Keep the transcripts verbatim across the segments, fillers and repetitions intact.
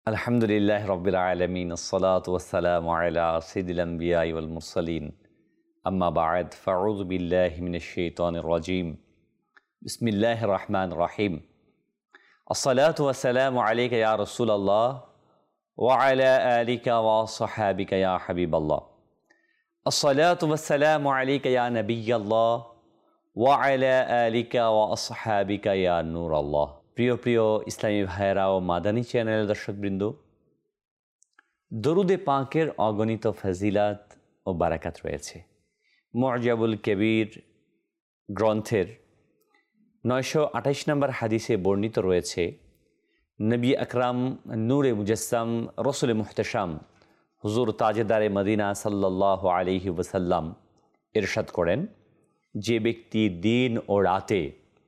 আলহামদুলিল্লাহ রব্বিল আলামিন আসসালাতু ওয়াসসালামু আলা সাইয়্যিদিল আম্বিয়াই ওয়াল মুরসালিন আম্মা বা'দ ফাউযু বিল্লাহি মিনাশ শাইতানির রাজীম বিসমিল্লাহির রহমানির রহিম আসসালাতু ওয়াসসালামু আলাইকা ইয়া রাসূলুল্লাহ ওয়া আলা আলিকা ওয়া আসহাবিকা ইয়া হাবিবাল্লাহ আসসালাতু ওয়াসসালামু আলাইকা ইয়া নাবিয়াল্লাহ ওয়া আলা আলিকা ওয়া আসহাবিকা ইয়া নূরাল্লাহ। প্রিয় প্রিয় ইসলামী ভাইয়েরা ও মাদানী চ্যানেলের দর্শকবৃন্দ, দরুদে পাকের অগণিত ফজিলাত ও বারাকাত রয়েছে। মুআজাবুল কবির গ্রন্থের নয়শো আঠাইশ নম্বর হাদিসে বর্ণিত রয়েছে, নবী আকরাম নূরে মুজাসসাম রসুল মুহতাশাম হুজুর তাজেদারে মদিনা সাল্লাল্লাহু আলাইহি ওয়াসাল্লাম ইরশাদ করেন, যে ব্যক্তি দিন ও রাতে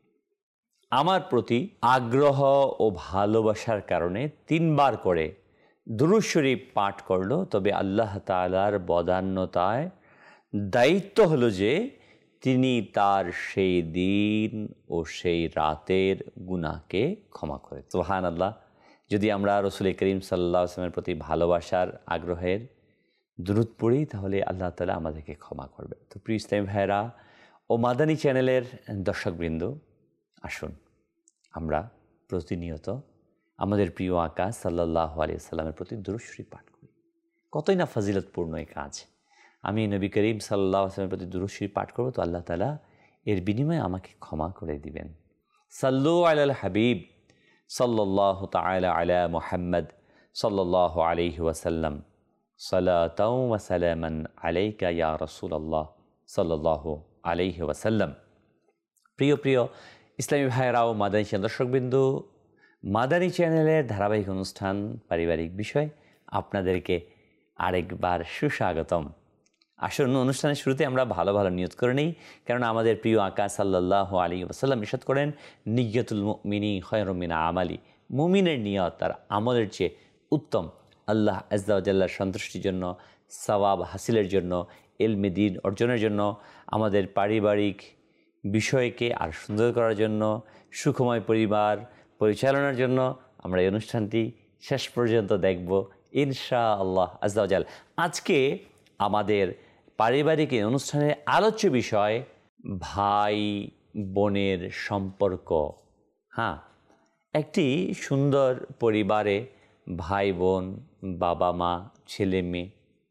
আমার প্রতি আগ্রহ ও ভালোবাসার কারণে তিনবার করে দুরূদ শরীফ পাঠ করল, তবে আল্লাহ তাআলার বদান্যতায় দায়িত্ব হলো যে তিনি তার সেই দিন ও সেই রাতের গুনাহকে ক্ষমা করে। সুবহানাল্লাহ। যদি আমরা রসুল করিম সাল্লাল্লাহু আলাইহি ওয়াসাল্লামের প্রতি ভালোবাসার আগ্রহের দুরূদ পড়ি, তাহলে আল্লাহ তাআলা আমাদেরকে ক্ষমা করবে। তো প্রিয় ইসলামী ভাইয়েরা ও মাদানী চ্যানেলের দর্শকবৃন্দ, আসুন আমরা প্রতিনিয়ত আমাদের প্রিয় আকা সাল্লাল্লাহু আলাইহি ওয়াসাল্লামের প্রতি দুরূদ শরীফ পাঠ করি। কতই না ফজিলতপূর্ণ এই কাজ। আমি নবী করিম সাল্লাল্লাহু আলাইহি ওয়াসাল্লামের প্রতি দুরূদ শরীফ পাঠ করব, তো আল্লাহ তাআলা এর বিনিময়ে আমাকে ক্ষমা করে দিবেন। সাল্লু আলাল হাবিব সাল্লাল্লাহু তাআলা আলা মুহাম্মদ সাল্লাল্লাহু আলাইহি ওয়াসাল্লাম সালাতাও ওয়া সালামান আলাইকা ইয়া রাসূলুল্লাহ সাল্লাল্লাহু আলাইহি ওয়াসাল্লাম। প্রিয় প্রিয় ইসলামী ভাইয়েরা ও মাদানী চ্যানেল দর্শকবৃন্দ, মাদানী চ্যানেলের ধারাবাহিক অনুষ্ঠান পারিবারিক বিষয় আপনাদেরকে আরেকবার সুস্বাগতম। আসুন, অনুষ্ঠানের শুরুতে আমরা ভালো ভালো নিয়ত করে নিই, কারণ আমাদের প্রিয় আকা সাল্লাল্লাহু আলাইহি ওয়াসাল্লাম ইরশাদ করেন, নিয়্যাতুল মুমিনি খায়রুম মিন আমালি। মুমিনের নিয়ত তার আমলের চেয়ে উত্তম। আল্লাহ আযজা ওয়া জাল্লার সন্তুষ্টির জন্য, সওয়াব হাসিলের জন্য, ইলমে দ্বীন অর্জনের জন্য, আমাদের পারিবারিক বিষয়কে আর সুন্দর করার জন্য, সুখময় পরিবার পরিচালনার জন্য আমরা এই অনুষ্ঠানটি শেষ পর্যন্ত দেখব ইনশাআল্লাহ আযজা ওয়া জাল। আজকে আমাদের পারিবারিক এই অনুষ্ঠানের আলোচ্য বিষয় ভাই বোনের সম্পর্ক। হ্যাঁ, একটি সুন্দর পরিবারে ভাই বোন, বাবা মা, ছেলে মেয়ে,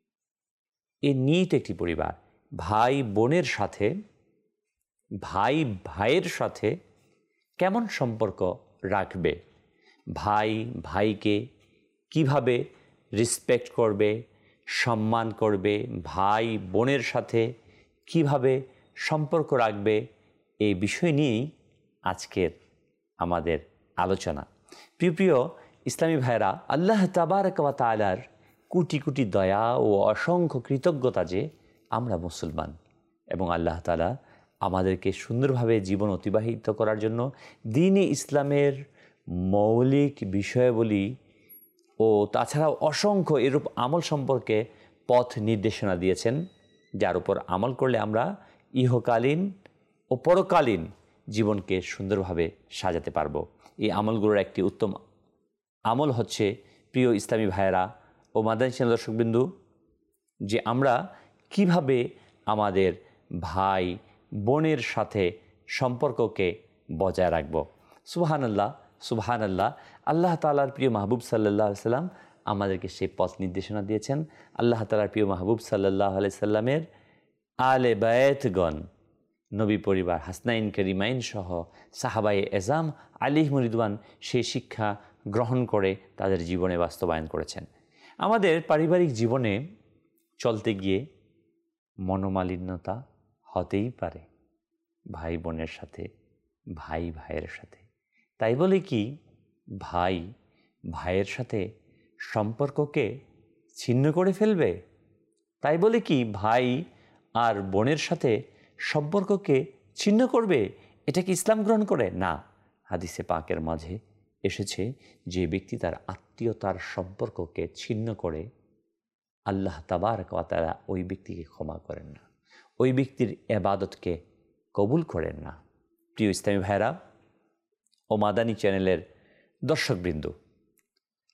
এ নিয়ে একটি পরিবার। ভাই বোনের সাথে, ভাই ভাইয়ের সাথে কেমন সম্পর্ক রাখবে, ভাই ভাইকে কিভাবে রেসপেক্ট করবে, সম্মান করবে, ভাই বোনের সাথে কিভাবে সম্পর্ক রাখবে, এই বিষয় নিয়েই আজকের আমাদের আলোচনা। প্রিয় প্রিয় ইসলামী ভাইরা, আল্লাহ তাবারক ওয়া তাআলার কোটি কোটি দয়া ও অসংখ্য কৃতজ্ঞতা যে আমরা মুসলমান, এবং আল্লাহ তাআলা আমাদেরকে সুন্দরভাবে জীবন অতিবাহিত করার জন্য দ্বীনে ইসলামের মৌলিক বিষয়াবলী ও তাছাড়াও অসংখ্য এরূপ আমল সম্পর্কে পথ নির্দেশনা দিয়েছেন, যার উপর আমল করলে আমরা ইহকালীন ও পরকালীন জীবনকে সুন্দরভাবে সাজাতে পারব। এই আমলগুলোর একটি উত্তম আমল হচ্ছে, প্রিয় ইসলামী ভাইয়েরা ও মাদানী চ্যানেল দর্শকবিন্দু, যে আমরা কিভাবে আমাদের ভাই বোনের সাথে সম্পর্ককে বজায় রাখব। সুবহানাল্লাহ, সুবহানাল্লাহ। আল্লাহ তাআলার প্রিয় মাহবুব সাল্লাল্লাহু আলাইহি সাল্লাম আমাদেরকে সেই পথ নির্দেশনা দিয়েছেন। আল্লাহ তাআলার প্রিয় মাহবুব সাল্লাল্লাহু আলাইহি সাল্লামের আলে বায়াতগণ, নবী পরিবার হাসনাইন কারিমাইন সহ সাহাবায়ে এজাম আলাইহিমুর রিদওয়ান সেই শিক্ষা গ্রহণ করে তাদের জীবনে বাস্তবায়ন করেছেন। আমাদের পারিবারিক জীবনে চলতে গিয়ে মনোমালিন্যতা হতেই পারে ভাই বোনের সাথে, ভাই ভাইয়ের সাথে। তাই বলে কি ভাই ভাইয়ের সাথে সম্পর্ককে ছিন্ন করে ফেলবে? তাই বলে কি ভাই আর বোনের সাথে সম্পর্ককে ছিন্ন করবে? এটা কি ইসলাম গ্রহণ করে? না। হাদিসে পাকের মাঝে এসেছে, যে ব্যক্তি তার আত্মীয়তার সম্পর্ককে ছিন্ন করে, আল্লাহ তাবারক ওয়া তাআলা ওই ব্যক্তিকে ক্ষমা করেন না, ওই ব্যক্তির ইবাদতকে কবুল করেন না। প্রিয় ইসলামী ভাইরা ও মাদানী চ্যানেলের দর্শকবৃন্দ,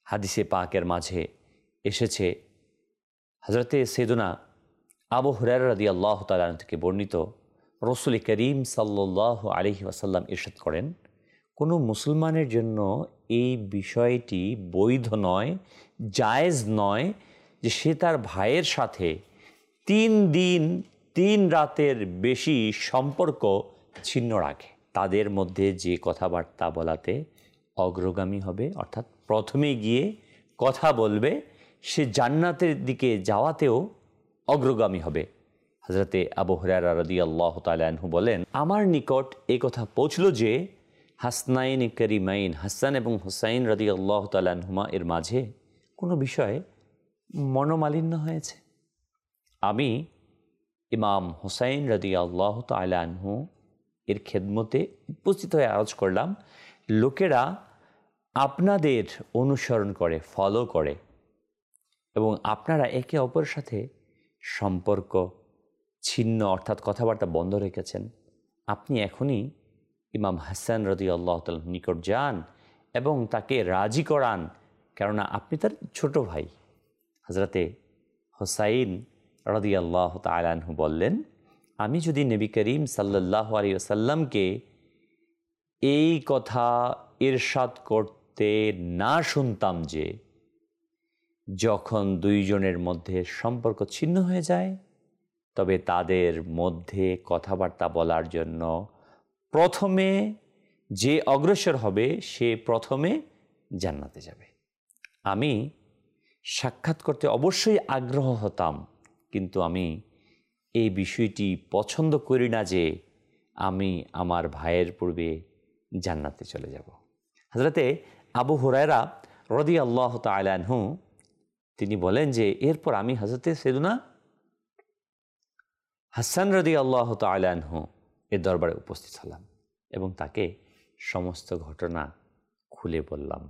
হাদিসে পাকের মাঝে এসেছে, হযরতে সাইয়েদুনা আবু হুরায়রা রাদিয়াল্লাহু তাআলা আনহু থেকে বর্ণিত, রাসূল করিম সাল্লাল্লাহু আলাইহি ওয়াসাল্লাম ইরশাদ করেন, কোনো মুসলমানের জন্য এই বিষয়টি বৈধ নয়, জায়েজ নয় যে সে তার ভাইয়ের সাথে তিন দিন তিন রাতের বেশি সম্পর্ক ছিন্ন রাখে। তাদের মধ্যে যে কথাবার্তা বলাতে অগ্রগামী হবে, অর্থাৎ প্রথমে গিয়ে কথা বলবে, সে জান্নাতের দিকে যাওয়াতেও অগ্রগামী হবে। হযরতে আবু হুরায়রা রাদিয়াল্লাহু তাআলা আনহু বলেন, আমার নিকট এই কথা পৌঁছলো যে হাসনাইন কারিমাইন, হাসান এবং হুসাইন রাদিয়াল্লাহু তাআলা আনহুমা এর মাঝে কোনো বিষয়ে মনোমালিন্য হয়েছে। আমি ইমাম হুসাইন রাদিয়াল্লাহু তাআলা আনহু এর খেদমতে উপস্থিত হয়ে আরজ করলাম, লোকেরা আপনাদের অনুসরণ করে, ফলো করে এবং আপনারা একে অপরের সাথে সম্পর্ক ছিন্ন অর্থাৎ কথাবার্তা বন্ধ রেখেছেন। আপনি এখনই ইমাম হাসান রাদিয়াল্লাহু তাআলার নিকট যান এবং তাকে রাজি করান, কেননা আপনি তার ছোট ভাই। হযরতে হুসাইন রাদিয়াল্লাহু তাআলা আনহু বললেন, আমি যদি নবী করিম সাল্লাল্লাহু আলাইহি ওয়াসাল্লামকে এই কথা ইরশাদ করতে না শুনতাম যে যখন দুইজনের মধ্যে সম্পর্ক ছিন্ন হয়ে যায় তবে তাদের মধ্যে কথাবার্তা বলার জন্য প্রথমে যে অগ্রসর হবে সে প্রথমে জান্নাতে যাবে। আমি সাক্ষাৎ করতে অবশ্যই আগ্রহ হতাম, কিন্তু আমি এই বিষয়টি পছন্দ করি না যে আমি আমার ভাইয়ের পূর্বে জান্নাতে চলে যাব। হযরতে আবু হুরায়রা রাদিয়াল্লাহু তাআলা আনহু তিনি বলেন যে এরপর আমি হযরতে সাইয়েদুনা হাসান রাদিয়াল্লাহু তাআলা আনহু এর দরবারে উপস্থিত হলাম এবং তাকে সমস্ত ঘটনা খুলে বললাম।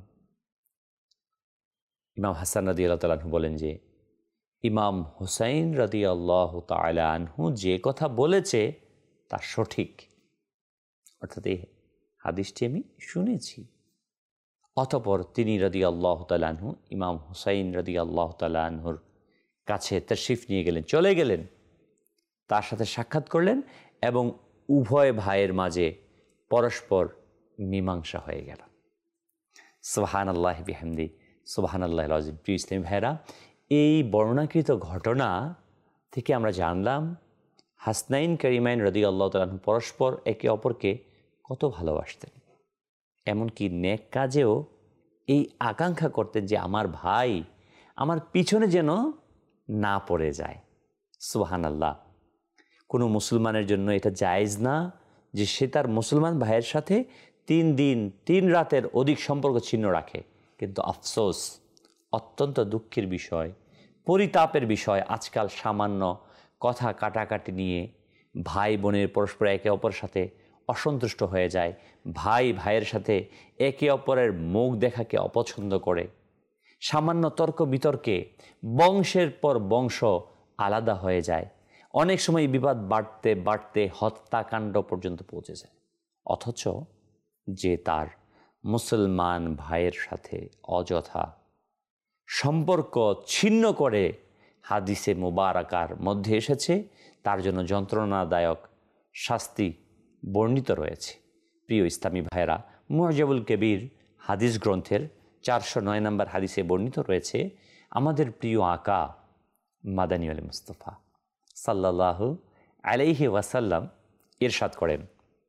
ইমাম হাসান রাদিয়াল্লাহু তাআলা আনহু বলেন যে ইমাম হুসাইন রাদিয়াল্লাহু তাআলা আনহু যে কথা বলেছে তা সঠিক, অর্থাৎ এই হাদিসটি আমি শুনেছি। অতঃপর তিনি রাদিয়াল্লাহু তাআলা আনহু ইমাম হুসাইন রাদিয়াল্লাহু তাআলা আনহুর কাছে তাশরিফ নিয়ে গেলেন, চলে গেলেন, তার সাথে সাক্ষাৎ করলেন এবং উভয় ভাইয়ের মাঝে পরস্পর মীমাংসা হয়ে গেল। সুবহানাল্লাহি বিহামদি, সুবহানাল্লাহিল আযীম। প্রিয় ইসলামী ভাইরা, এই বর্ণনাকৃত ঘটনা থেকে আমরা জানলাম হাসনাইন কারিমাইন রাদিয়াল্লাহু তাআলা আনহু পরস্পর একে অপরকে কত ভালোবাসতেন, এমনকি নেক কাজেও এই আকাঙ্ক্ষা করতেন যে আমার ভাই আমার পিছনে যেন না পড়ে যায়। সুবহানাল্লাহ। কোনো মুসলমানের জন্য এটা জায়েজ না যে সে তার মুসলমান ভাইয়ের সাথে তিন দিন তিন রাতের অধিক সম্পর্ক ছিন্ন রাখে, কিন্তু আফসোস, অত্যন্ত দুঃখের বিষয়, পরিতাপের বিষয়, আজকাল সামান্য কথা কাটাকাটি নিয়ে ভাই বোনের পরস্পর একে অপরের সাথে অসন্তুষ্ট হয়ে যায়, ভাই ভাইয়ের সাথে একে অপরের মুখ দেখাকে অপছন্দ করে, সামান্য তর্ক বিতর্কে বংশের পর বংশ আলাদা হয়ে যায়, অনেক সময় বিবাদ বাড়তে বাড়তে হত্যাকাণ্ড পর্যন্ত পৌঁছে যায়। অথচ যে তার মুসলমান ভাইয়ের সাথে অযথা সম্পর্ক ছিন্ন করে হাদিসে মুবারাকার মধ্যে এসেছে, তার জন্য যন্ত্রণাদায়ক শাস্তি বর্ণিত রয়েছে। প্রিয় ইসলামী ভাইয়েরা, মুআজাবুল কবির হাদিস গ্রন্থের চারশো নয় নম্বর হাদিসে বর্ণিত রয়েছে, আমাদের প্রিয় আকা মাদানী আলী মুস্তফা সাল্লাল্লাহু আলাইহি ওয়াসাল্লাম ইরশাদ করেন,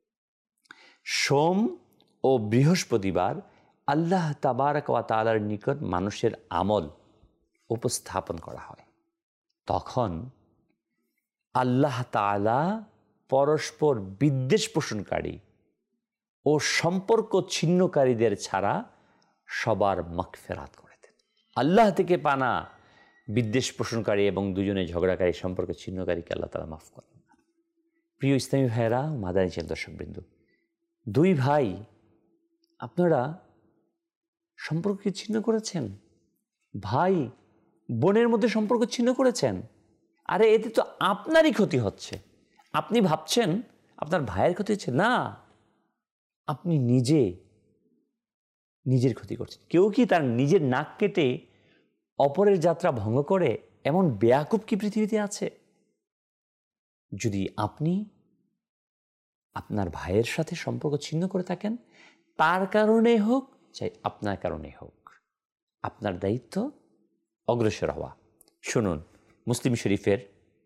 সোম ও বৃহস্পতিবার আল্লাহ তাবারক ওয়া তাআলার নিকট মানুষের আমল উপস্থাপন করা হয়। তখন আল্লাহ তাআলা পরস্পর বিদ্বেষ পোষণকারী ও সম্পর্ক ছিন্নকারীদের ছাড়া সবার মাগফিরাত করে দেন। আল্লাহ থেকে পানা বিদ্বেষ পোষণকারী এবং দুজনে ঝগড়াকারী সম্পর্ক ছিন্নকারীকে আল্লাহ তাআলা মাফ করেন না। প্রিয় ইসলামী ভাইয়েরা, মাদানী চ্যানেল দর্শকবৃন্দ, দুই ভাই আপনারা সম্পর্ক ছিন্ন করেছেন, ভাই বোনের মধ্যে সম্পর্ক ছিন্ন করেছেন, আরে এতে তো আপনারই ক্ষতি হচ্ছে। আপনি ভাবছেন আপনার ভাইয়ের ক্ষতি হচ্ছে, না, আপনি নিজে নিজের ক্ষতি করছেন। কেউ কি তার নিজের নাক কেটে অপরের যাত্রা ভঙ্গ করে? এমন বেয়াকুব কি পৃথিবীতে আছে? যদি আপনি আপনার ভাইয়ের সাথে সম্পর্ক ছিন্ন করে থাকেন, তার কারণে হোক চাই আপনার কারণে হোক, আপনার দায়িত্ব অগ্রসর হওয়া। শুনুন, মুসলিম শরীফের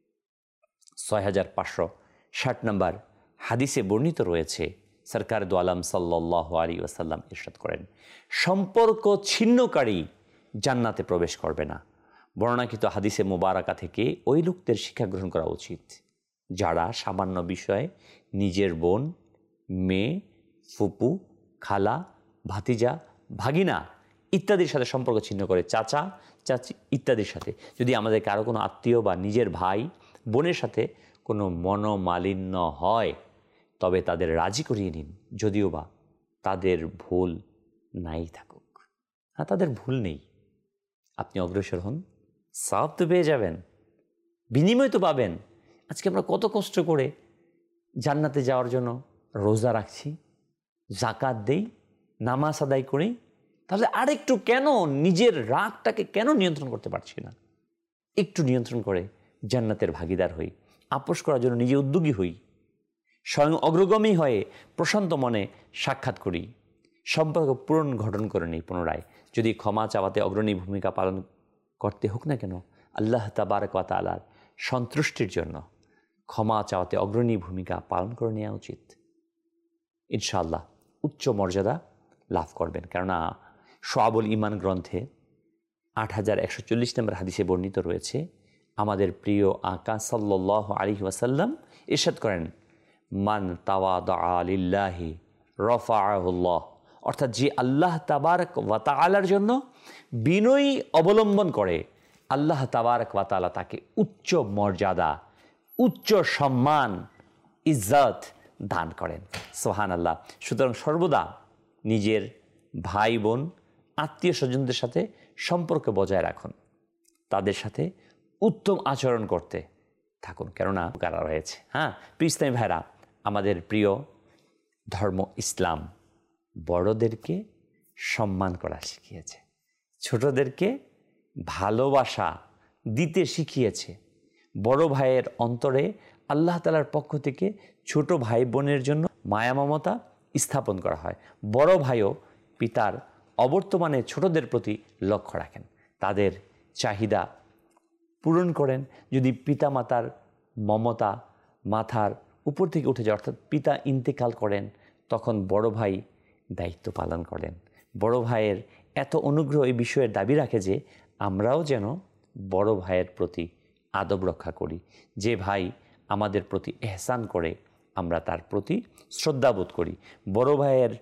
ছয় হাজার পাঁচশো ষাট নম্বর হাদিসে বর্ণিত রয়েছে, সরকার দু আলম সাল্লাল্লাহু আলাইহি ওয়াসাল্লাম ইরশাদ করেন, সম্পর্ক ছিন্নকারী জান্নাতে প্রবেশ করবে না। বর্ণনাকৃত হাদিসে মুবারাকা থেকে ওই লোকদের শিক্ষা গ্রহণ করা উচিত যারা সামান্য বিষয়ে নিজের বোন, মেয়ে, ফুপু, খালা, ভাতিজা, ভাগিনা ইত্যাদির সাথে সম্পর্ক ছিন্ন করে, চাচা, চাচি ইত্যাদির সাথে। যদি আমাদের কারো কোনো আত্মীয় বা নিজের ভাই বোনের সাথে কোনো মনোমালিন্য হয়, তবে তাদের রাজি করিয়ে নিন, যদিও বা তাদের ভুল নাই থাকুক। হ্যাঁ, তাদের ভুল নেই, আপনি অগ্রসর হন, সওয়াব তো পেয়ে যাবেন, বিনিময় তো পাবেন। আজকে আমরা কত কষ্ট করে জান্নাতে যাওয়ার জন্য রোজা রাখছি, যাকাত দেই, নামাজ আদায় করি, তাহলে আরেকটু কেন নিজের রাগটাকে কেন নিয়ন্ত্রণ করতে পারছি না? একটু নিয়ন্ত্রণ করে জান্নাতের ভাগিদার হই, আপোষ করার জন্য নিজে উদ্যোগী হই, স্বয়ং অগ্রগামী হয়ে প্রশান্ত মনে সাক্ষাৎ করি, সম্পর্ক পূরণ ঘটন করে নিই পুনরায়। যদি ক্ষমা চাওয়াতে অগ্রণী ভূমিকা পালন করতে হোক না কেন, আল্লাহ তাবারক ওয়া তাআলার সন্তুষ্টির জন্য ক্ষমা চাওয়াতে অগ্রণী ভূমিকা পালন করে নেওয়া উচিত। ইনশাআল্লাহ উচ্চ মর্যাদা লাভ করবেন। কেননা শুআবুল ঈমান গ্রন্থে আট হাজার একশো চল্লিশ নম্বর হাদিসে বর্ণিত রয়েছে, আমাদের প্রিয় আকা সাল্লাল্লাহু আলাইহি ওয়াসাল্লাম ইরশাদ করেন, মান তাওয়াদা লিল্লাহি রাফাআহুল্লাহ, অর্থাৎ যে আল্লাহ তাবারক ওয়া তাআলার জন্য বিনয়ী অবলম্বন করে, আল্লাহ তাবারক ওয়া তাআলা তাকে উচ্চ মর্যাদা, উচ্চ সম্মান, ইজ্জত দান করেন। সুবহানাল্লাহ। সুতরাং সর্বদা নিজের ভাই বোন, আত্মীয় স্বজনদের সাথে সম্পর্ক বজায় রাখুন, তাদের সাথে উত্তম আচরণ করতে থাকুন, কেননা কারা রয়েছে। হ্যাঁ প্রিয় ইসলামী ভাইরা, আমাদের প্রিয় ধর্ম ইসলাম বড়দেরকে সম্মান করা শিখিয়েছে, ছোটদেরকে ভালোবাসা দিতে শিখিয়েছে। বড় ভাইয়ের অন্তরে আল্লাহ তাআলার পক্ষ থেকে ছোট ভাই বোনের জন্য মায়া মমতা স্থাপন করা হয়। বড় ভাইও পিতার অবর্তমানে ছোটদের প্রতি লক্ষ্য রাখেন, তাদের চাহিদা পূরণ করেন। যদি পিতা মাতার মমতা মাথার উপর থেকে উঠে যায়, অর্থাৎ পিতা ইন্তেকাল করেন, তখন বড় ভাই দায়িত্ব পালন করেন। বড় ভাইয়ের এত অনুগ্রহ এই বিষয়ের দাবি রাখে যে আমরাও যেন বড় ভাইয়ের প্রতি আদব রক্ষা করি। যে ভাই আমাদের প্রতি এহসান করে, আমরা তার প্রতি শ্রদ্ধাবোধ করি। বড় ভাইয়ের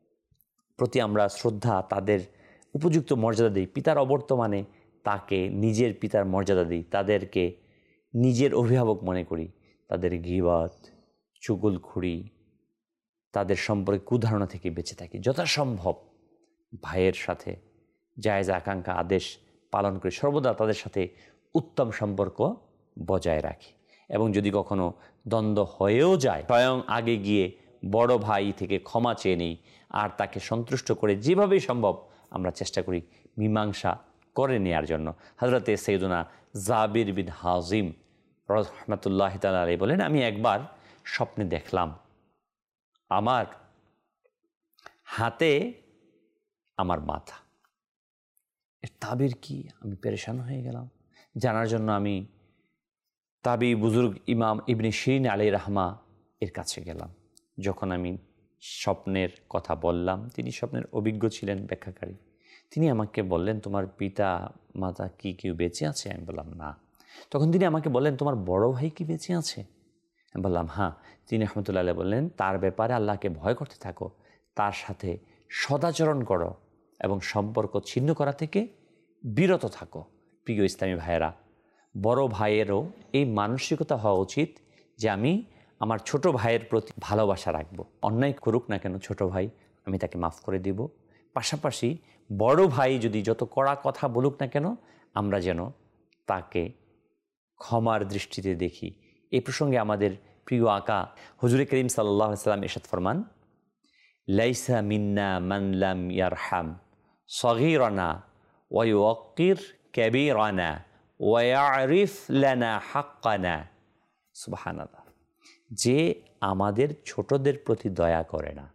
প্রতি আমরা শ্রদ্ধা, তাদের উপযুক্ত মর্যাদা দিই। পিতার অবর্তমানে তাকে নিজের পিতার মর্যাদা দিই, তাদেরকে নিজের অভিভাবক মনে করি। তাদের গীবত, চুগলখড়ি, তাদের সম্পর্কে কুধারণা থেকে বেঁচে থাকি। যথাসম্ভব ভাইয়ের সাথে জায়েজ আকাঙ্ক্ষা আদেশ পালন করে সর্বদা তাদের সাথে উত্তম সম্পর্ক বজায় রাখি। এবং যদি কখনো দ্বন্দ্ব হয়েও যায়, স্বয়ং আগে গিয়ে বড় ভাই থেকে ক্ষমা চেয়ে নিই, আর তাকে সন্তুষ্ট করে যেভাবেই সম্ভব আমরা চেষ্টা করি মীমাংসা করে নেওয়ার জন্য। হযরতে সৈয়দনা জাবির বিন হাজিম রাহমাতুল্লাহি তাআলা আলাইহি বলেন, আমি একবার স্বপ্নে দেখলাম আমার হাতে আমার মাথা। এর তাবির কি? আমি পেরেশান হয়ে গেলাম। জানার জন্য আমি তাবি বুজুর্গ ইমাম ইবনে শিরিন আলাইহির রাহমা এর কাছে গেলাম। যখন আমি স্বপ্নের কথা বললাম, তিনি স্বপ্নের অভিজ্ঞ ছিলেন, ব্যাখ্যাকারী। তিনি আমাকে বললেন, তোমার পিতা মাতা কি কেউ বেঁচে আছে? আমি বললাম না। তখন তিনি আমাকে বললেন, তোমার বড় ভাই কি বেঁচে আছে? আমি বললাম হ্যাঁ। তিনি রহমতুল্লাহ আলাইহি বললেন, তার ব্যাপারে আল্লাহকে ভয় করতে থাকো, তার সাথে সদাচরণ করো এবং সম্পর্ক ছিন্ন করা থেকে বিরত থাকো। প্রিয় ইসলামী ভাইয়েরা, বড় ভাইয়েরও এই মানসিকতা হওয়া উচিত যে আমি আমার ছোট ভাইয়ের প্রতি ভালোবাসা রাখবো। অন্যায় করুক না কেন ছোট ভাই, আমি তাকে মাফ করে দিব। পাশাপাশি বড় ভাই যদি যত কড়া কথা বলুক না কেন, আমরা যেন তাকে ক্ষমার দৃষ্টিতে দেখি। এই প্রসঙ্গে আমাদের প্রিয় আকা হুজুরে করিম সাল্লাল্লাহু আলাইহি ওয়াসাল্লাম ইরশাদ ফরমান, লাইসা মিন্না মান লাম ইয়ারহাম সগীরানা ওয়া ইউক্কির কাবীরানা ওয়া ইয়ারিফ লানা হাক্কানা। সুবহানাল্লাহ। যে আমাদের ছোটদের প্রতি দয়া করে না,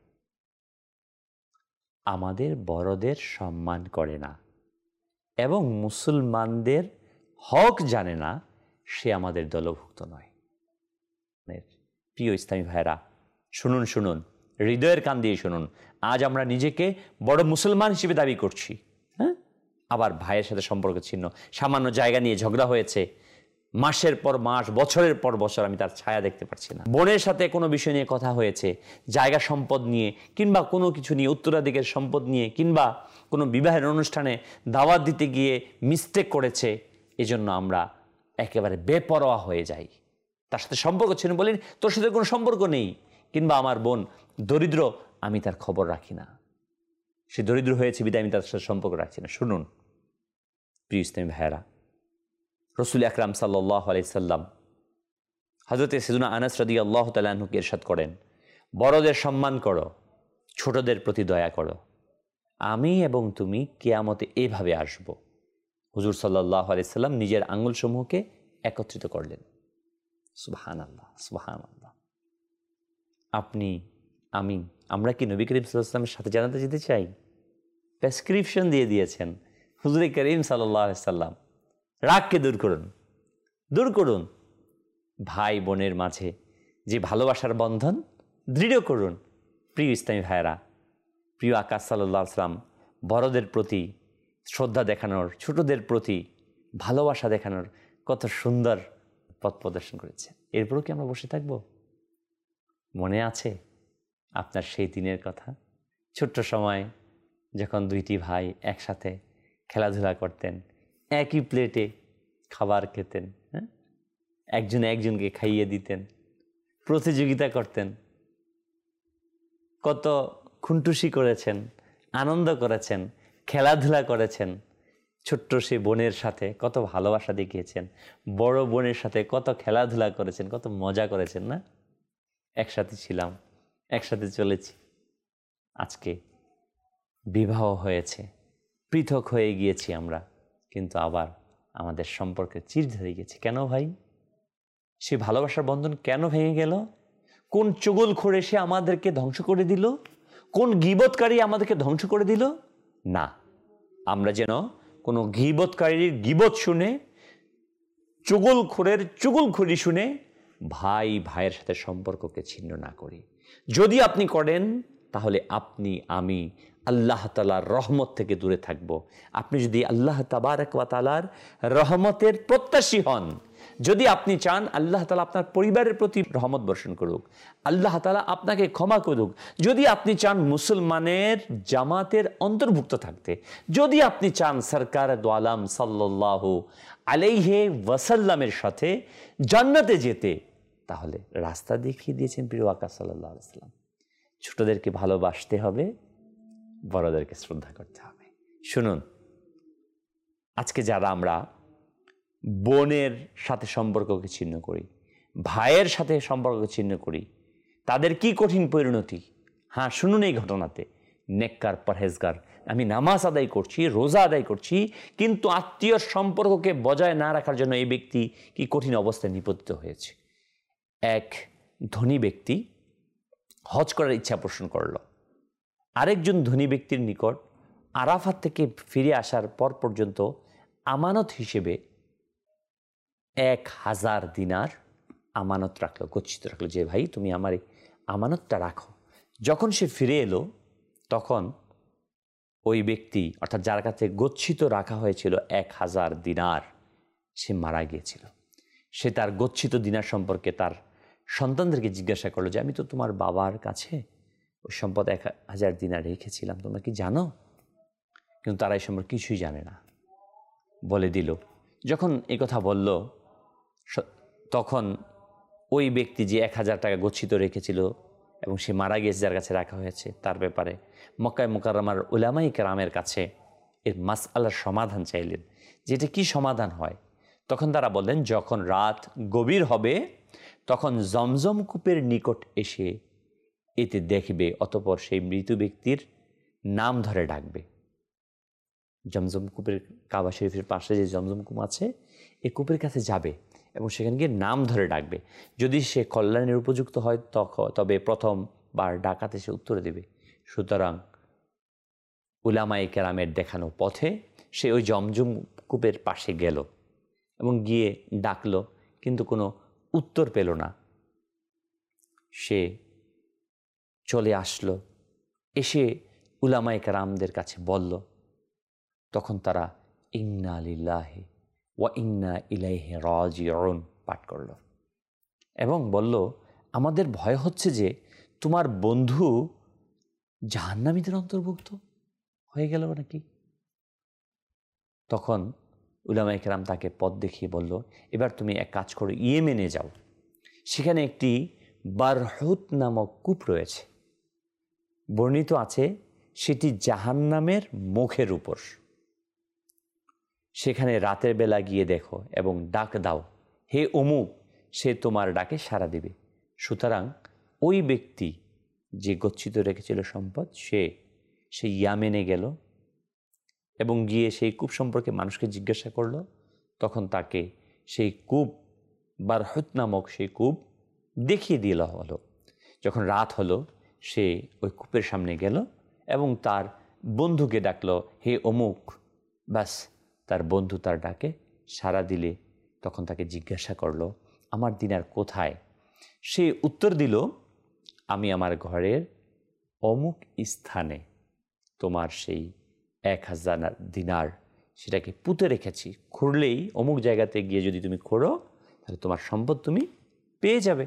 আমাদের বড়দের সম্মান করে না এবং মুসলমানদের হক জানে না, সে আমাদের দলভুক্ত নয়। প্রিয় ইসলামী ভাইরা, শুনুন শুনুন, হৃদয়ের কান দিয়ে শুনুন। আজ আমরা নিজেকে বড় মুসলমান হিসেবে দাবি করছি, হ্যাঁ, আবার ভাইয়ের সাথে সম্পর্ক ছিন্ন। সামান্য জায়গা নিয়ে ঝগড়া হয়েছে, মাসের পর মাস, বছরের পর বছর আমি তার ছায়া দেখতে পাচ্ছি না। বোনের সাথে কোনো বিষয় নিয়ে কথা হয়েছে, জায়গা সম্পদ নিয়ে কিংবা কোনো কিছু নিয়ে, উত্তরাধিকার সম্পদ নিয়ে কিংবা কোনো বিবাহের অনুষ্ঠানে দাওয়াত দিতে গিয়ে মিস্টেক করেছে, এজন্য আমরা একেবারে বেপরোয়া হয়ে যাই। তার সাথে সম্পর্ক ছিল, বলি তোর সাথে কোনো সম্পর্ক নেই। কিংবা আমার বোন দরিদ্র, আমি তার খবর রাখি না, সে দরিদ্র হয়েছে বিদায় আমি তার সাথে সম্পর্ক রাখছি না। শুনুন প্রিয় ইসলামী ভাইয়েরা, রসুল আকরাম সাল্লাল্লাহু আলাইহি সাল্লাম হযরতে সাইয়্যিদুনা আনাস রাদিয়াল্লাহু তাআলা আনহুকে ইরশাদ করেন, বড়দের সম্মান করো, ছোটদের প্রতি দয়া করো, আমি এবং তুমি কিয়ামতে এভাবে আসব। হুজুর সাল্লাল্লাহু আলাইহি সাল্লাম নিজের আঙ্গুলসমূহকে একত্রিত করলেন। সুবহানাল্লাহ, সুবহানাল্লাহ। আপনি আমি আমরা কি নবী করিম সাল্লাল্লাহু আলাইহি সাল্লামের সাথে জান্নাতে যেতে চাই? প্রেসক্রিপশন দিয়ে দিয়েছেন হুজুর করিম সাল্লাল্লাহু আলাইহি সাল্লাম। রাগকে দূর করুন, দূর করুন। ভাই বোনের মাঝে যে ভালোবাসার বন্ধন দৃঢ় করুন। প্রিয় ইসলামী ভাইয়েরা, প্রিয় আকা সাল্লাল্লাহু আলাইহি সাল্লাম বড়দের প্রতি শ্রদ্ধা দেখানোর, ছোটদের প্রতি ভালোবাসা দেখানোর কত সুন্দর পথ প্রদর্শন করেছে। এরপরও কি আমরা বসে থাকব? মনে আছে আপনার সেই দিনের কথা, ছোট্ট সময় যখন দুইটি ভাই একসাথে খেলাধুলা করতেন, একই প্লেটে খাবার খেতেন, হ্যাঁ, একজন একজনকে খাইয়ে দিতেন, প্রতিযোগিতা করতেন, কত খুনটুসি করেছেন, আনন্দ করেছেন, খেলাধুলা করেছেন। ছোট্ট সে বোনের সাথে কত ভালোবাসা দেখিয়েছেন, বড় বোনের সাথে কত খেলাধুলা করেছেন, কত মজা করেছেন না? একসাথে ছিলাম, একসাথে চলেছি। আজকে বিবাহ হয়েছে, পৃথক হয়ে গিয়েছি আমরা, কিন্তু আবার আমাদের সম্পর্কে চির ধরে গেছে। কেন ভাই? সে ভালোবাসার বন্ধন কেন ভেঙে গেল? কোন চুগলখোর এসে আমাদেরকে ধ্বংস করে দিল? কোন গীবতকারী আমাদেরকে ধ্বংস করে দিল? না, আমরা যেন কোনো গীবতকারীর গীবত শুনে, চুগলখোরের চুগলখড়ি শুনে ভাই ভাইয়ের সাথে সম্পর্ককে ছিন্ন না করি। যদি আপনি করেন তাহলে আপনি আমি আল্লাহ তাআলার রহমত থেকে দূরে থাকব। আপনি যদি আল্লাহ তাবারক ওয়া তাআলার রহমতের প্রত্যাশী হন, যদি আপনি চান আল্লাহ তাআলা আপনার পরিবারের প্রতি রহমত বর্ষণ করুক, আল্লাহ তাআলা আপনাকে ক্ষমা করুক, যদি আপনি চান মুসলমানের জামাতের অন্তর্ভুক্ত থাকতে, যদি আপনি চান সরকার দো আলম সাল্লাল্লাহু আলাইহি ওয়াসাল্লামের সাথে জান্নাতে যেতে, তাহলে রাস্তা দেখিয়ে দিয়েছেন প্রিয় আকা সাল্লাল্লাহু আলাইহি ওয়াসাল্লাম। ছোটদেরকে ভালোবাসতে হবে, বড়দেরকে শ্রদ্ধা করতে হবে। শুনুন, আজকে যারা আমরা বোনের সাথে সম্পর্ককে ছিন্ন করি, ভাইয়ের সাথে সম্পর্ককে ছিন্ন করি, তাদের কি কঠিন পরিণতি। হ্যাঁ, শুনুন এই ঘটনাতে, নেককার পরহেজগার, আমি নামাজ আদায় করছি, রোজা আদায় করছি, কিন্তু আত্মীয় সম্পর্ককে বজায় না রাখার জন্য এই ব্যক্তি কি কঠিন অবস্থায় নিপতিত হয়েছে। এক ধনী ব্যক্তি হজ করার ইচ্ছা পোষণ করল, আরেকজন ধনী ব্যক্তির নিকট আরাফাত থেকে ফিরে আসার পর পর্যন্ত আমানত হিসেবে এক হাজার দিনার আমানত রাখলো, গচ্ছিত রাখলো, যে ভাই তুমি আমার এই আমানতটা রাখো। যখন সে ফিরে এলো তখন ওই ব্যক্তি, অর্থাৎ যার কাছে গচ্ছিত রাখা হয়েছিল এক হাজার দিনার, সে মারা গিয়েছিল। সে তার গচ্ছিত দিনার সম্পর্কে তার সন্তানদেরকে জিজ্ঞাসা করলো যে আমি তো তোমার বাবার কাছে ওই সম্পদ এক হাজার দিনার রেখেছিলাম, তোমরা কি জানো? কিন্তু তারা এই সম্পর্কে কিছুই জানে না, বলে দিল। যখন এই কথা বলল, তখন ওই ব্যক্তি যে এক হাজার টাকা গচ্ছিত রেখেছিল এবং সে মারা গিয়েছে যার কাছে রাখা হয়েছে, তার ব্যাপারে মক্কায় মুকাররমার উলামায়ে কেরামের কাছে এর মাসআলার সমাধান চাইলেন, যে এটা কী সমাধান হয়। তখন তারা বললেন, যখন রাত গভীর হবে তখন জমজম কূপের নিকট এসে এতে দেখবে, অতঃপর সেই মৃত ব্যক্তির নাম ধরে ডাকবে। জমজম কূপের, কাবা শরীফের পাশে যে জমজম কূপ আছে, এই কূপের কাছে যাবে এবং সেখানে গিয়ে নাম ধরে ডাকবে। যদি সে কল্যাণের উপযুক্ত হয় তবে প্রথমবার ডাকাতে সে উত্তর দেবে। সুতরাং উলামায়ে কেরামের দেখানো পথে সে ওই জমজম কূপের পাশে গেল এবং গিয়ে ডাকলো, কিন্তু কোনো উত্তর পেল না। সে চলে আসলো, এসে উলামায়ে কেরামদের কাছে বলল। তখন তারা ইন্না লিল্লাহি ওয়া ইন্না ইলাইহি রাজিউন পাঠ করল এবং বলল, আমাদের ভয় হচ্ছে যে তোমার বন্ধু জাহান্নামীদের অন্তর্ভুক্ত হয়ে গেল নাকি। তখন উলামায়ে কেরাম তাকে পথ দেখিয়ে বলল, এবার তুমি এক কাজ করো, ইয়েমেনে যাও, সেখানে একটি বারহুত নামক কূপ রয়েছে। বর্ণিত আছে সেটি জাহান্নামের মুখের উপর। সেখানে রাতের বেলা গিয়ে দেখো এবং ডাক দাও, হে অমুক, সে তোমার ডাকে সাড়া দিবে। সুতরাং ওই ব্যক্তি যে গচ্ছিত রেখেছিল সম্পদ, সে সে ইয়ামেনে গেল এবং গিয়ে সেই কূপ সম্পর্কে মানুষকে জিজ্ঞাসা করল। তখন তাকে সেই কূপ, বারহুত নামক সেই কূপ দেখিয়ে দেওয়া হলো। যখন রাত হলো, সে ওই কূপের সামনে গেল এবং তার বন্ধুকে ডাকলো, হে অমুক। ব্যাস, তার বন্ধু তার ডাকে সাড়া দিলে তখন তাকে জিজ্ঞাসা করলো, আমার দিনার কোথায়? সে উত্তর দিল, আমি আমার ঘরের অমুক স্থানে তোমার সেই এক হাজার দিনার সেটাকে পুঁতে রেখেছি। খুঁড়লেই অমুক জায়গাতে গিয়ে যদি তুমি খোঁড়ো, তাহলে তোমার সম্পদ তুমি পেয়ে যাবে।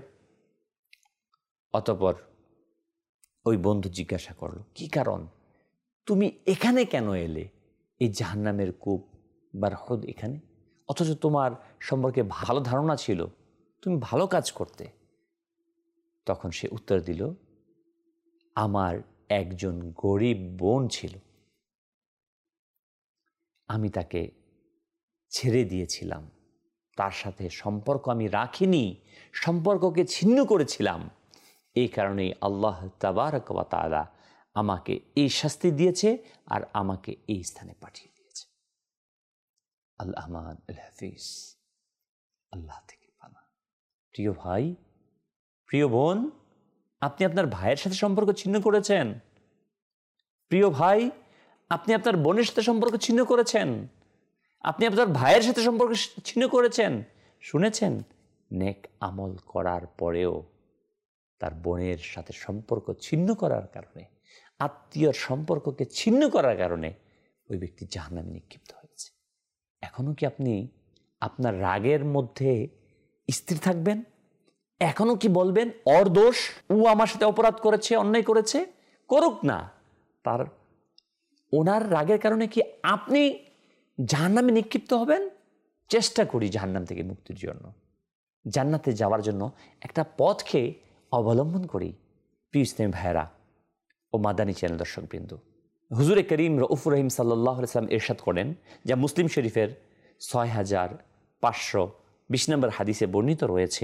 অতঃপর ওই বন্ধু জিজ্ঞাসা করলো, কি কারণ? তুমি এখানে কেন এলে? এই জাহান্নামের কূপ বারহুদ এখানে, অথচ তোমার সম্পর্কে ভালো ধারণা ছিল, তুমি ভালো কাজ করতে। তখন সে উত্তর দিল, আমার একজন গরিব বোন ছিল, আমি তাকে ছেড়ে দিয়েছিলাম, তার সাথে সম্পর্ক আমি রাখিনি, সম্পর্ককে ছিন্ন করেছিলাম। এই কারণেই আল্লাহ তাবারক ওয়া তাআলা আমাকে এই শাস্তি দিয়েছে আর আমাকে এই স্থানে পাঠিয়ে দিয়েছে। আল আমান আল হাফিজ, আল্লাহ থেকে পানা। প্রিয় ভাই, প্রিয় বোন, আপনি আপনার ভাইয়ের সাথে সম্পর্ক ছিন্ন করেছেন। প্রিয় ভাই, আপনি আপনার বোনের সাথে সম্পর্ক ছিন্ন করেছেন। আপনি আপনার ভাইয়ের সাথে সম্পর্ক ছিন্ন করেছেন। শুনেছেন, নেক আমল করার পরেও তার বোনের সাথে সম্পর্ক ছিন্ন করার কারণে, আত্মীয়র সম্পর্ককে ছিন্ন করার কারণে ওই ব্যক্তি জাহান্নামে নিক্ষিপ্ত হয়েছে। এখনও কি আপনি আপনার রাগের মধ্যে স্থির থাকবেন? এখনও কি বলবেন ওর দোষ, ও আমার সাথে অপরাধ করেছে, অন্যায় করেছে? করুক না, তার ওনার রাগের কারণে কি আপনি জাহান্নামে নিক্ষিপ্ত হবেন? চেষ্টা করি জাহান্নাম থেকে মুক্তির জন্য, জান্নাতে যাওয়ার জন্য একটা পথকে অবলম্বন করি। প্রিয় ইসলামী ভাইয়েরা ও মাদানী চ্যানেল দর্শকবৃন্দ, হুজুরে করিম রউফুর রহিম সাল্লাল্লাহু আলাইহি ওয়াসাল্লাম ইরশাদ করেন, যা মুসলিম শরীফের ছয় হাজার পাঁচশো বিশ নম্বর হাদিসে বর্ণিত রয়েছে,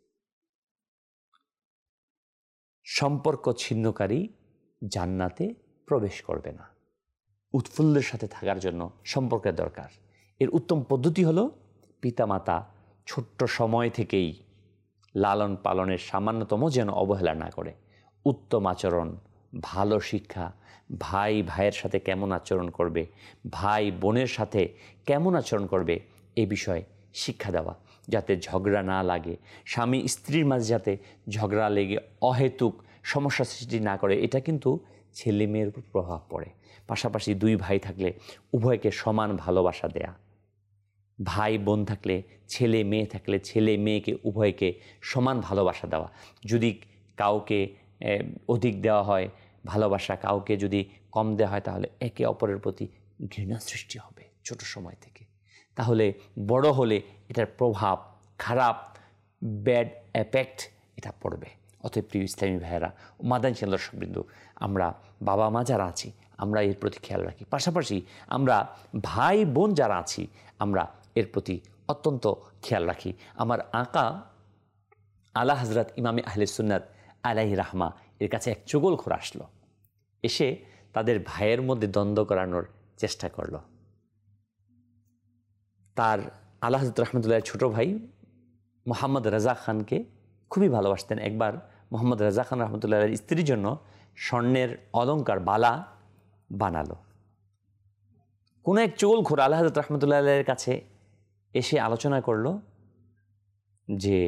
সম্পর্ক ছিন্নকারী জান্নাতে প্রবেশ করবে না। উৎফুল্লের সাথে থাকার জন্য সম্পর্কের দরকার। এর উত্তম পদ্ধতি হলো পিতামাতা ছোট্ট সময় থেকেই লালন পালনের সামান্যতম যেন অবহেলা না করে। উত্তম আচরণ, ভালো শিক্ষা, ভাই ভাইয়ের সাথে কেমন আচরণ করবে, ভাই বোনের সাথে কেমন আচরণ করবে, এ বিষয়ে শিক্ষা দেওয়া, যাতে ঝগড়া না লাগে, স্বামী স্ত্রীর মাঝে যাতে ঝগড়া লেগে অহেতুক সমস্যা সৃষ্টি না করে, এটা কিন্তু ছেলে মেয়ের উপর প্রভাব পড়ে। পাশাপাশি দুই ভাই থাকলে উভয়কে সমান ভালোবাসা দেয়া, ভাই বোন থাকলে, ছেলে মেয়ে থাকলে ছেলে মেয়েকে উভয়কে সমান ভালোবাসা দেওয়া। যদি কাউকে অধিক দেওয়া হয় ভালোবাসা, কাউকে যদি কম দেওয়া হয়, তাহলে একে অপরের প্রতি ঘৃণা সৃষ্টি হবে ছোট সময় থেকে। তাহলে বড় হলে এটার প্রভাব, খারাপ ব্যাড এফেক্ট এটা পড়বে। অতএব প্রিয় ইসলামী ভাইয়েরা ও মাদানী চ্যানেল দর্শকবৃন্দ, আমরা বাবা মা যারা আছি আমরা এর প্রতি খেয়াল রাখি। পাশাপাশি আমরা ভাই বোন যারা আছি আমরা এর প্রতি অত্যন্ত খেয়াল রাখি। আমার আকা আলা হজরত ইমামে আহলে সুন্নাত আলাইহি রাহমা এর কাছে এক চুগলখোর আসলো, এসে তাদের ভাইয়ের মধ্যে দ্বন্দ্ব করানোর চেষ্টা করলো। তার আলা হযরত রহমতুল্লাহ ছোট ভাই মোহাম্মদ রাজা খানকে খুবই ভালোবাসতেন। একবার মোহাম্মদ রাজা খান রহমতুল্লাহ স্ত্রীর জন্য স্বর্ণের অলংকার বালা বানালো। কোনো এক চুগলখোর আলা হযরত রহমতুল্লাহ এর কাছে এসে আলোচনা করলো যে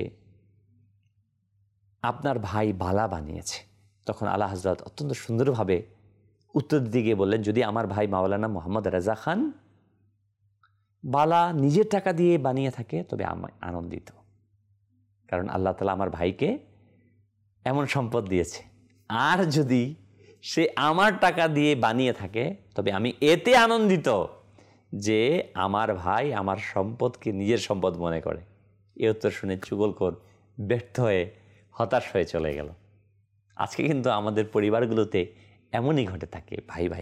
আপনার ভাই বালা বানিয়েছে। তখন আলা হযরত অত্যন্ত সুন্দরভাবে উত্তর দিতে গিয়ে বললেন, যদি আমার ভাই মাওলানা মোহাম্মদ রাজা খান বালা নিজের টাকা দিয়ে বানিয়ে থাকে তবে আমি আনন্দিত, কারণ আল্লাহ তাআলা আমার ভাইকে এমন সম্পদ দিয়েছে। আর যদি সে আমার টাকা দিয়ে বানিয়ে থাকে তবে আমি এতে আনন্দিত যে আমার ভাই আমার সম্পদকে নিজের সম্পদ মনে করে। এ উত্তর শুনে চুগলখোর ব্যর্থ হয়ে হতাশ হয়ে চলে গেল। আজকে কিন্তু আমাদের পরিবারগুলোতে এমনই ঘটে থাকে, ভাই ভাই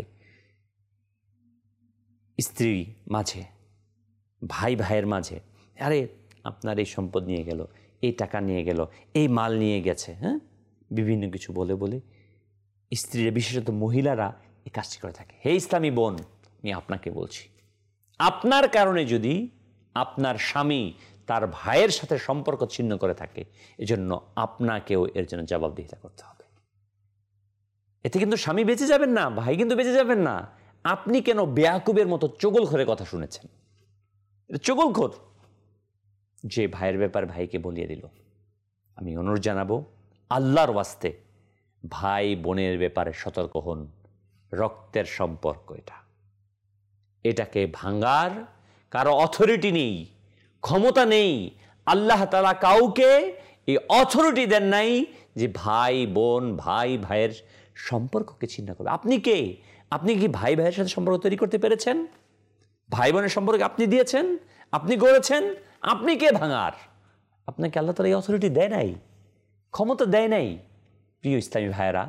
স্ত্রী মাঝে, ভাই ভাইয়ের মাঝে, আরে আপনার এই সম্পদ নিয়ে গেল, এই টাকা নিয়ে গেল, এই মাল নিয়ে গেছে, হ্যাঁ, বিভিন্ন কিছু বলে বলে স্ত্রীরা, বিশেষত মহিলারা এই কাজটি করে থাকে। হে ইসলামী বোন, আমি আপনাকে বলছি, আপনার কারণে যদি আপনার স্বামী তার ভাইয়ের সাথে সম্পর্ক ছিন্ন করে থাকে, এজন্য আপনাকেও এর জন্য জবাবদিহিতা করতে হবে। এতে কিন্তু স্বামী বেঁচে যাবেন না, ভাই কিন্তু বেঁচে যাবেন না। আপনি কেন বেয়াকুবের মতো চগলখোরের কথা শুনেছেন? এটা চগলখোর যে ভাইয়ের ব্যাপার ভাইকে বলিয়ে দিল। আমি অনুরোধ জানাবো, আল্লাহর ওয়াস্তে ভাই বোনের ব্যাপারে সতর্ক হন। রক্তের সম্পর্ক এটা, এটাকে ভাঙার কারো অথরিটি নেই, ক্ষমতা নেই। আল্লাহ তাআলা কাউকে এই অথরিটি দেন নাই যে ভাই বোন, ভাই ভাইয়ের সম্পর্ককে ছিন্ন করবে। আপনি কে? আপনি কি ভাই ভাইয়ের সাথে সম্পর্ক তৈরি করতে পেরেছেন? ভাই বোনের সম্পর্ক আপনি দিয়েছেন, আপনি গড়েছেন, আপনি কে ভাঙার? আপনাকে আল্লাহ তাআলা এই অথরিটি দেয় নাই, ক্ষমতা দেয় নাই। প্রিয় ইসলামী ভাইয়েরা,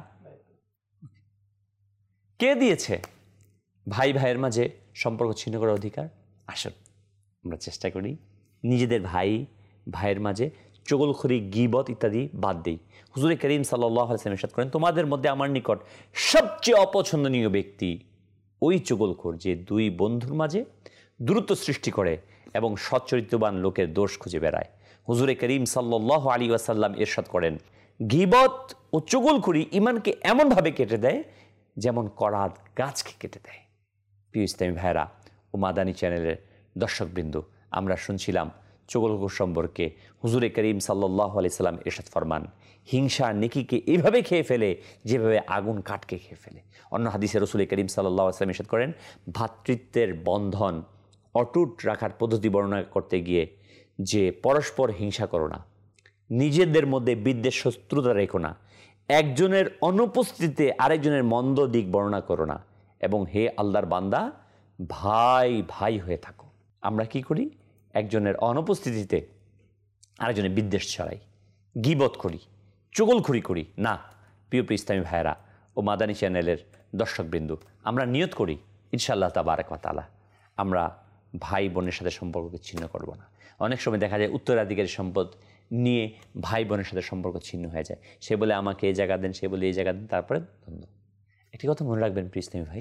কে দিয়েছে ভাই ভাইয়ের মাঝে সম্পর্ক ছিন্ন করার অধিকার? আসুন আমরা চেষ্টা করি নিজেদের ভাই ভাইয়ের মাঝে চগলখড়ি, গীবত ইত্যাদি বাদ দেই। হুজুর করিম সাল্লাল্লাহু আলাইহি ওয়াসাল্লাম ইরশাদ করেন, তোমাদের মধ্যে আমার নিকট সবচেয়ে অপছন্দনীয় ব্যক্তি ওই চগলখোর যে দুই বন্ধুর মাঝে দূরত্ব সৃষ্টি করে এবং সচ্চরিত্রবান লোকের দোষ খুঁজে বেড়ায়। হুজুর করিম সাল্লাল্লাহু আলাইহি ওয়াসাল্লাম ইরশাদ করেন, গীবত ও চগলখড়ি ঈমানকে এমনভাবে কেটে দেয় যেমন করাত গাছকে কেটে দেয়। প্রিয় ইসলামী ভাইরা ও মাদানী চ্যানেলের দর্শকবৃন্দ, আমরা শুনছিলাম চগলখোর সম্পর্কে হুজুরে করিম সাল্লাল্লাহু আলাইহি সাল্লাম ইরশাদ ফরমান, হিংসা নেকিকে এইভাবে খেয়ে ফেলে যেভাবে আগুন কাঠকে খেয়ে ফেলে। অন্য হাদিসে রাসূল করিম সাল্লাল্লাহু আলাইহি সাল্লাম ইরশাদ করেন, ভ্রাতৃত্বের বন্ধন অটুট রাখার পদ্ধতি বর্ণনা করতে গিয়ে যে পরস্পর হিংসা করো না, নিজেদের মধ্যে বিদ্বেষ শত্রুতা রেখো না, একজনের অনুপস্থিতিতে আরেকজনের মন্দ দিক বর্ণনা করো না, এবং হে আল্লাহর বান্দা ভাই ভাই হয়ে থাকো। আমরা কি করি? একজনের অনুপস্থিতিতে আরেকজনের বিদ্বেষ ছড়াই, গীবত করি, চগলখড়ি করি না। প্রিয় প্রিয় ইসলামী ভাইয়েরা ও মাদানী চ্যানেলের দর্শকবৃন্দ, আমরা নিয়ত করি ইনশাআল্লাহ তাবারাক ওয়া তাআলা আমরা ভাই বোনের সাথে সম্পর্ককে ছিন্ন করব না। অনেক সময় দেখা যায় উত্তরাধিকারী সম্পদ নিয়ে ভাই বোনের সাথে সম্পর্ক ছিন্ন হয়ে যায়। সে বলে আমাকে এই জায়গা দেন, সে বলে এই জায়গা দেন, তারপরে দ্বন্দ্ব। একটি কথা মনে রাখবেন প্রিয় ইসলামী ভাই,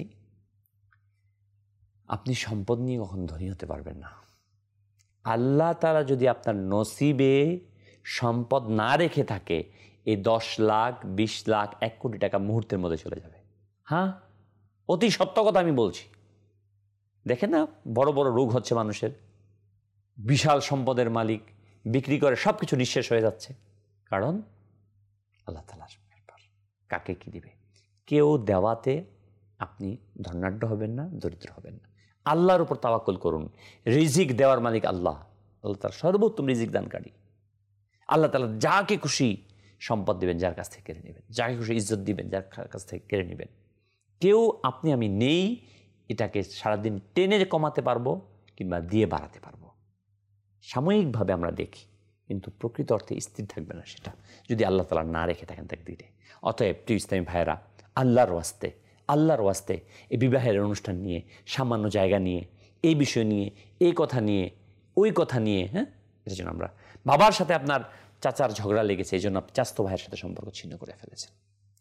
আপনি সম্পদ নিয়ে কখনো ধনী হতে পারবেন না। আল্লাহ তাআলা যদি আপনার নসিবে সম্পদ না রেখে থাকে, এই দশ লাখ বিশ লাখ এক কোটি টাকা মুহূর্তের মধ্যে চলে যাবে। হ্যাঁ, অতি সত্য কথা আমি বলছি। দেখেন না, বড় বড় রোগ হচ্ছে মানুষের, বিশাল সম্পদের মালিক বিক্রি করে সব কিছু নিঃশেষ হয়ে যাচ্ছে। কারণ আল্লাহ তাআলার ব্যাপার, কাকে কি দিবে। কেউ দেওয়াতে আপনি ধনাঢ্য হবেন না, দরিদ্র হবেন না। আল্লাহর উপর তাওয়াক্কুল করুন। রিজিক দেওয়ার মালিক আল্লাহ, আল্লাহ তাআলা সর্বোত্তম রিজিক দানকারী। আল্লাহ তাআলা যাকে খুশি সম্পদ দিবেন, যার কাছ থেকে কেড়ে নেবেন, যাকে খুশি ইজ্জত দিবেন, যার কাছ থেকে কেড়ে নেবেন। কেউ আপনি আমি নেই এটাকে সারাদিন টেনে কমাতে পারবো কিংবা দিয়ে বাড়াতে পারবো, সাময়িকভাবে আমরা দেখি, কিন্তু প্রকৃত অর্থে স্থির থাকবে না সেটা যদি আল্লাহ তাআলা না রেখে থাকেন তাকে দিতে। অতএব প্রিয় ইসলামী ভাইয়েরা, আল্লাহর ওয়াস্তে আল্লাহর ওয়াস্তে এই বিবাহের অনুষ্ঠান নিয়ে, সামান্য জায়গা নিয়ে, এই বিষয় নিয়ে, এই কথা নিয়ে, ওই কথা নিয়ে, হ্যাঁ, এর জন্য আমরা বাবার সাথে আপনার চাচার ঝগড়া লেগেছে, এই জন্য আপনি চাচাতো ভাইয়ের সাথে সম্পর্ক ছিন্ন করে ফেলেছেন।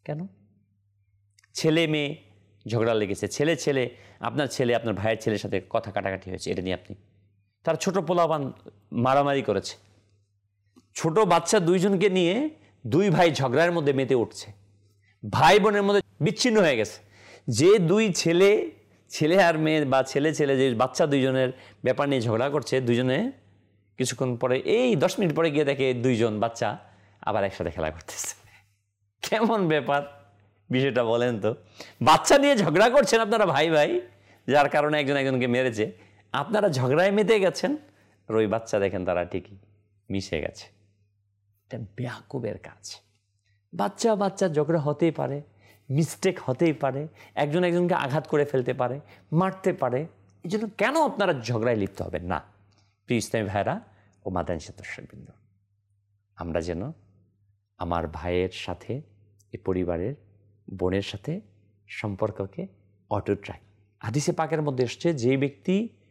কেন? ছেলে মেয়ে ঝগড়া লেগেছে, ছেলে ছেলে আপনার ছেলে আপনার ভাইয়ের ছেলের সাথে কথা কাটাকাটি হয়েছে, এটা নিয়ে আপনি, তার ছোট পোলাপান মারামারি করেছে, ছোট বাচ্চা দুইজনকে নিয়ে দুই ভাই ঝগড়ার মধ্যে মেতে উঠছে, ভাই বোনের মধ্যে বিচ্ছিন্ন হয়ে গেছে। যে দুই ছেলে ছেলে আর মেয়ে বা ছেলে ছেলে যে বাচ্চা দুইজনের ব্যাপার নিয়ে ঝগড়া করছে, দুইজনে কিছুক্ষণ পরে এই দশ মিনিট পরে গিয়ে দেখে দুইজন বাচ্চা আবার একসাথে খেলা করতেছে। কেমন ব্যাপার বিষয়টা বলেন তো? বাচ্চা নিয়ে ঝগড়া করছেন আপনারা ভাই ভাই, যার কারণে একজন একজনকে মেরেছে, আপনারা ঝগড়ায় মেতে গেছেন, আর ওই বাচ্চা দেখেন তারা ঠিকই মিশে গেছে। এটা বেয়াকুবের কাজ। বাচ্চা বাচ্চা ঝগড়া হতেই পারে, মিস্টেক হতেই পারে, একজন একজনকে আঘাত করে ফেলতে পারে, মারতে পারে। এই জন্য কেন আপনারা ঝগড়ায় লিপ্ত হবেন না? প্রিয় ইসলামী ভাইরা ও মাদানী ছাত্রছাত্রীবৃন্দ, আমরা যেন আমার ভাইয়ের সাথে, এই পরিবারের বোনের সাথে সম্পর্ককে অটুট রাখি। হাদিসে পাকের মধ্যে এসছে, যে ব্যক্তি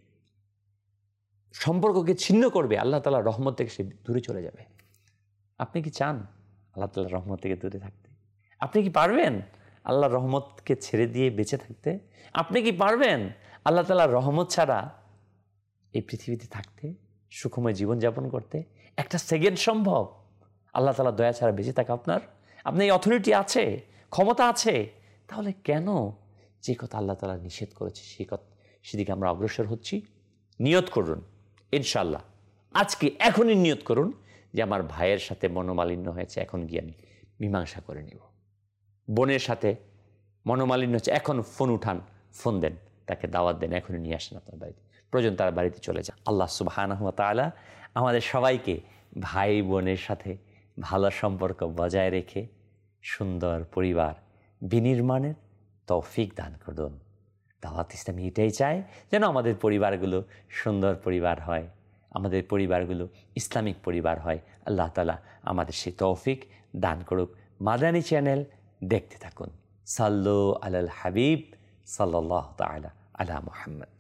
সম্পর্ককে ছিন্ন করবে আল্লাহ তাআলার রহমত থেকে সে দূরে চলে যাবে। আপনি কি চান আল্লাহ তাআলার রহমত থেকে দূরে থাকতে? আপনি কি পারবেন আল্লাহর রহমতকে ছেড়ে দিয়ে বেঁচে থাকতে? আপনি কি পারবেন আল্লাহ তাআলার রহমত ছাড়া এই পৃথিবীতে থাকতে, সুখময় জীবনযাপন করতে? একটা সেকেন্ড সম্ভব আল্লাহ তাআলার দয়া ছাড়া বেঁচে থাকা? আপনার আপনার এই অথরিটি আছে, ক্ষমতা আছে, তাহলে কেন যে কথা আল্লাহ তাআলা নিষেধ করেছে সেই কথা সেদিকে আমরা অগ্রসর হচ্ছি? নিয়ত করুন ইনশাআল্লাহ, আজকে এখনই নিয়ত করুন যে আমার ভাইয়ের সাথে মনোমালিন্য হয়েছে, এখন গিয়ে আমি মীমাংসা করে নেব। বোনের সাথে মনোমালিন্য হচ্ছে, এখন ফোন উঠান, ফোন দেন, তাকে দাওয়াত দেন, এখনই নিয়ে আসেন আপনার বাড়িতে, প্রয়োজন তার বাড়িতে চলে যান। আল্লাহ সুবহানাহু ওয়া তাআলা আমাদের সবাইকে ভাই বোনের সাথে ভালো সম্পর্ক বজায় রেখে সুন্দর পরিবার বিনির্মাণের তৌফিক দান করুন। দাওয়াত ইসলামী এটাই চায় যেন আমাদের পরিবারগুলো সুন্দর পরিবার হয়, আমাদের পরিবারগুলো ইসলামিক পরিবার হয়। আল্লাহ তাআলা আমাদের সেই তৌফিক দান করুক। মাদানী চ্যানেল দেখতে থাকুন। সাল্লু আলাল হাবিব সাল্লাল্লাহু তাআলা আলা মুহাম্মদ।